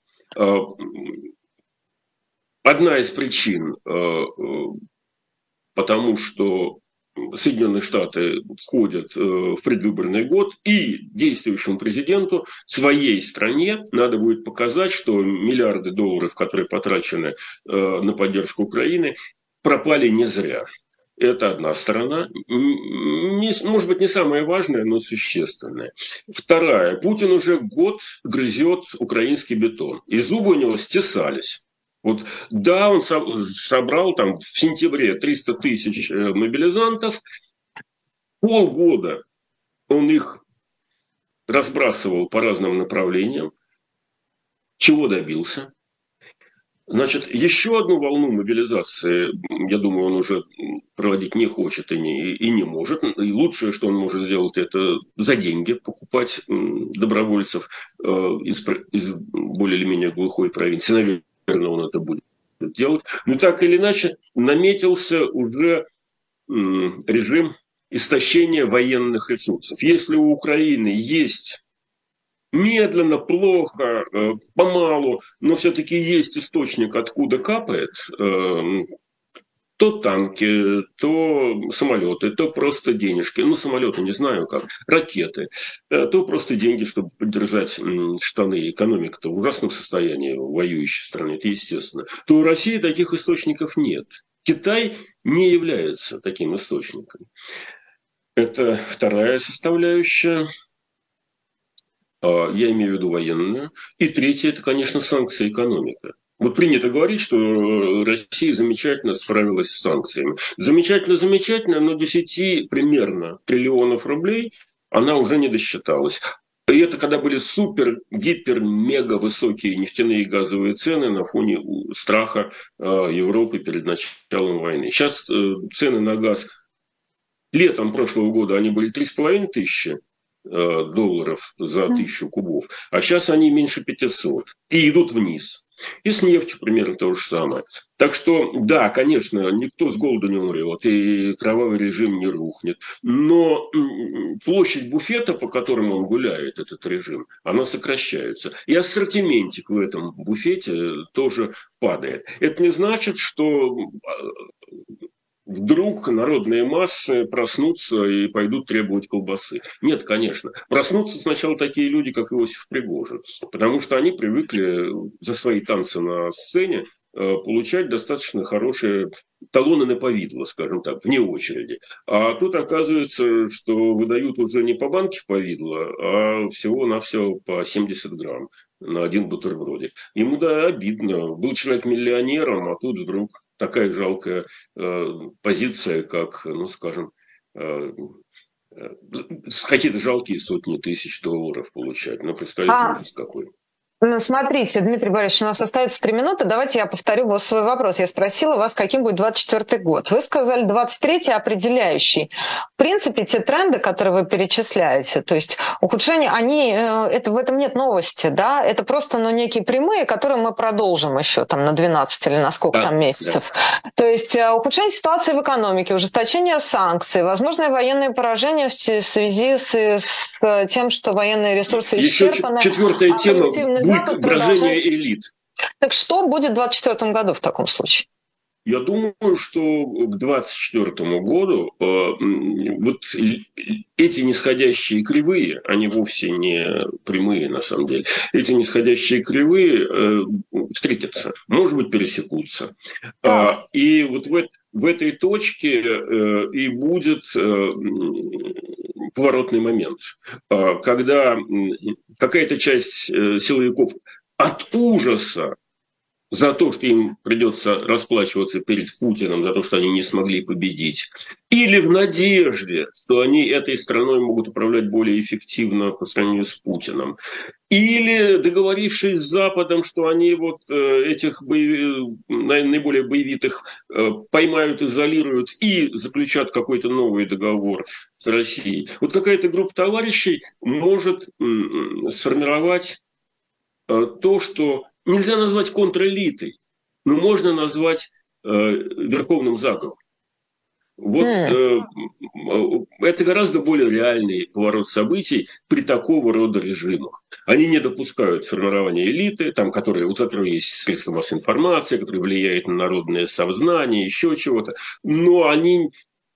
Одна из причин, потому что Соединенные Штаты входят в предвыборный год, и действующему президенту, своей стране, надо будет показать, что миллиарды долларов, которые потрачены на поддержку Украины, пропали не зря. Это одна сторона. Не, может быть, не самая важная, но существенная. Вторая. Путин уже год грызет украинский бетон. И зубы у него стесались. Вот, да, он собрал там в сентябре триста тысяч мобилизантов. Полгода он их разбрасывал по разным направлениям. Чего добился? Значит, еще одну волну мобилизации, я думаю, он уже проводить не хочет и не, и не может. И лучшее, что он может сделать, это за деньги покупать добровольцев из, из более или менее глухой провинции. Наверное, он это будет делать. Но так или иначе, наметился уже режим истощения военных ресурсов. Если у Украины есть медленно, плохо, помалу, но все-таки есть источник, откуда капает, то танки, то самолеты, то просто денежки. Ну, самолеты не знаю как, ракеты, то просто деньги, чтобы поддержать штаны. Экономика-то в ужасном состоянии воюющей страны, это естественно. То у России таких источников нет. Китай не является таким источником. Это вторая составляющая. Я имею в виду военную. И третье, это, конечно, санкции, экономика. Вот принято говорить, что Россия замечательно справилась с санкциями. Замечательно, замечательно, но десять примерно триллионов рублей она уже не досчиталась. И это когда были супер, гипер, мега высокие нефтяные и газовые цены на фоне страха Европы перед началом войны. Сейчас цены на газ летом прошлого года они были три с половиной тысячи долларов за тысячу кубов, а сейчас они меньше пятисот и идут вниз. И с нефтью примерно то же самое. Так что, да, конечно, никто с голоду не умрет, и кровавый режим не рухнет. Но площадь буфета, по которому он гуляет, этот режим, она сокращается. И ассортиментик в этом буфете тоже падает. Это не значит, что вдруг народные массы проснутся и пойдут требовать колбасы. Нет, конечно. Проснутся сначала такие люди, как Иосиф Пригожин, потому что они привыкли за свои танцы на сцене получать достаточно хорошие талоны на повидло, скажем так, вне очереди. А тут оказывается, что выдают уже не по банке повидла, а всего-навсего по семьдесят грамм на один бутербродик. Ему, да, обидно. Был человек миллионером, а тут вдруг такая жалкая э, позиция, как, ну, скажем, э, э, какие-то жалкие сотни тысяч долларов получать. Ну, представляете, а... ужас какой. Смотрите, Дмитрий Борисович, у нас остается три минуты. Давайте я повторю свой вопрос. Я спросила вас, каким будет двадцать четвёртый год. Вы сказали двадцать третий определяющий. В принципе, те тренды, которые вы перечисляете, то есть ухудшение, они, это, в этом нет новости, да? Это просто, ну, некие прямые, которые мы продолжим еще там на двенадцать или на сколько да, там месяцев. Да. То есть ухудшение ситуации в экономике, ужесточение санкций, возможное военное поражение в связи с, с тем, что военные ресурсы исчерпаны. Еще четвертая тема. Брожение элит. Так что будет в двадцать четвёртом году в таком случае? Я думаю, что к двадцать четвёртому году э, вот эти нисходящие кривые, они вовсе не прямые на самом деле, эти нисходящие кривые э, встретятся, может быть, пересекутся. А, и вот в, в этой точке э, и будет э, поворотный момент, э, когда какая-то часть э, силовиков от ужаса за то, что им придется расплачиваться перед Путиным, за то, что они не смогли победить, или в надежде, что они этой страной могут управлять более эффективно по сравнению с Путиным, или договорившись с Западом, что они вот этих боев... наиболее боевитых поймают, изолируют и заключат какой-то новый договор с Россией. Вот какая-то группа товарищей может сформировать то, что нельзя назвать контрэлитой, но можно назвать э, верховным заговором. Вот э, это гораздо более реальный поворот событий при такого рода режимах. Они не допускают формирования элиты, там, которые, у которых есть средства массовой информации, которые влияют на народное сознание, еще чего-то, но они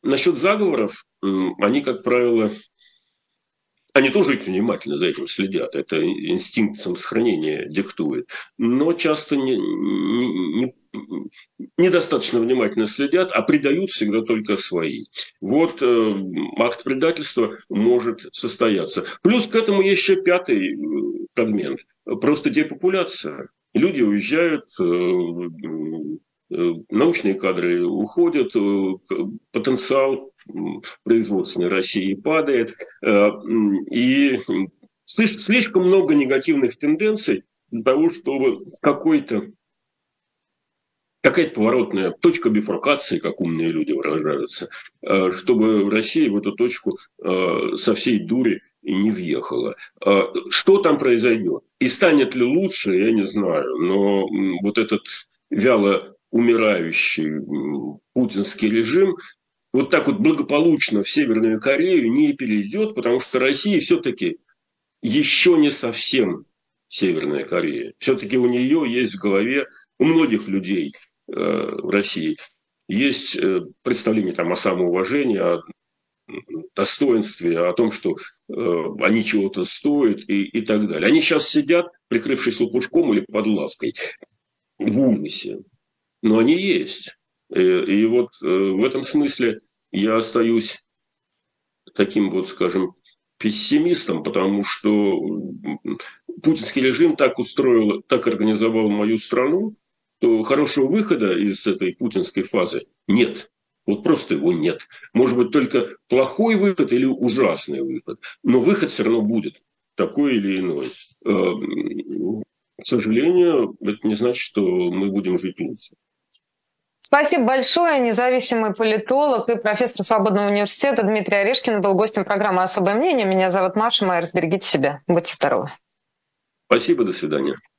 насчет заговоров, они, как правило, они тоже очень внимательно за этим следят. Это инстинкт самосохранения диктует. Но часто не, не, не, недостаточно внимательно следят, а предают всегда только свои. Вот э, акт предательства может состояться. Плюс к этому есть еще пятый фрагмент. Просто депопуляция. Люди уезжают, э, научные кадры уходят, потенциал производственной России падает, и слишком много негативных тенденций для того, чтобы какой-то какая-то поворотная точка бифуркации, как умные люди выражаются, чтобы Россия в эту точку со всей дури и не въехала. Что там произойдет? И станет ли лучше, я не знаю, но вот этот вяло умирающий путинский режим вот так вот благополучно в Северную Корею не перейдет, потому что Россия все-таки еще не совсем Северная Корея. Все-таки у нее есть в голове, у многих людей э, в России есть э, представление там, о самоуважении, о достоинстве, о том, что э, они чего-то стоят и, и так далее. Они сейчас сидят, прикрывшись лопушком или под лавкой, в ужасе. Но они есть. И, и вот э, в этом смысле я остаюсь таким вот, скажем, пессимистом, потому что путинский режим так устроил, так организовал мою страну, что хорошего выхода из этой путинской фазы нет. Вот просто его нет. Может быть, только плохой выход или ужасный выход. Но выход все равно будет, такой или иной. К сожалению, это не значит, что мы будем жить лучше. Спасибо большое. Независимый политолог и профессор Свободного университета Дмитрий Орешкин был гостем программы «Особое мнение». Меня зовут Маша Майерс. Берегите себя. Будьте здоровы. Спасибо. До свидания.